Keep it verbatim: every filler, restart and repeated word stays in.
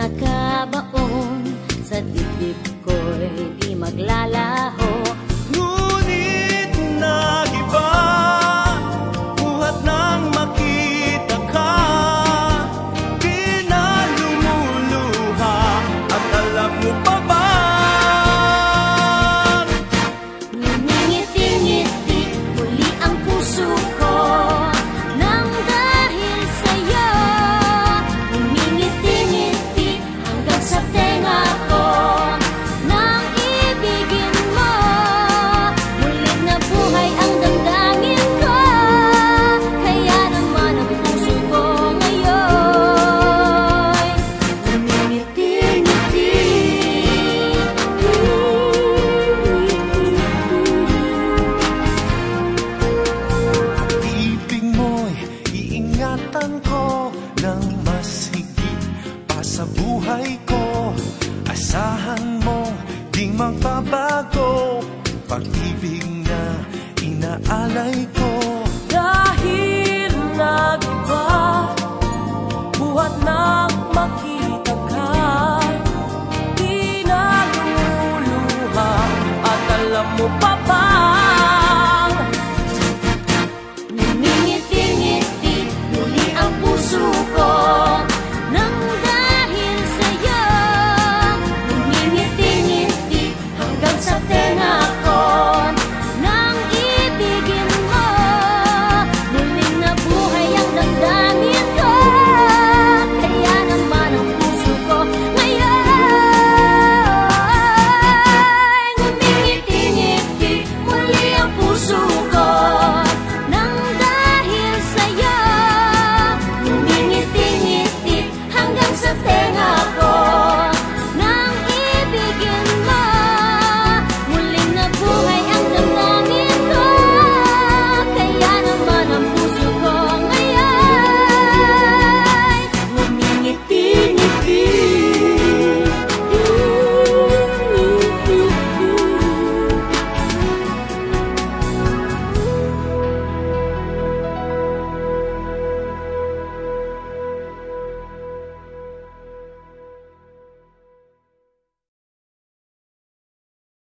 nakabaon sa dibdib ko'y di maglalaho. Ngunit nag-iba, buhat nang makita ka, di na lumuluha. At alam mo pa ba, ngumingiti-ngiti muli ang puso ko nang dahil sa'yo. Ngumingiti-ngiti hanggang sa tenga ko nang ibigin mo. Muling nabuhay ang damdamin ko, kaya naman ang puso ko ngayon ngumingiti-ngiti. ibig mo'y iingatan ko ng mas higit pa sa buhay ko. Asahan mong di magbabago, pag-ibig na inaalay ko. Dahil nag-iba, buhat nang makita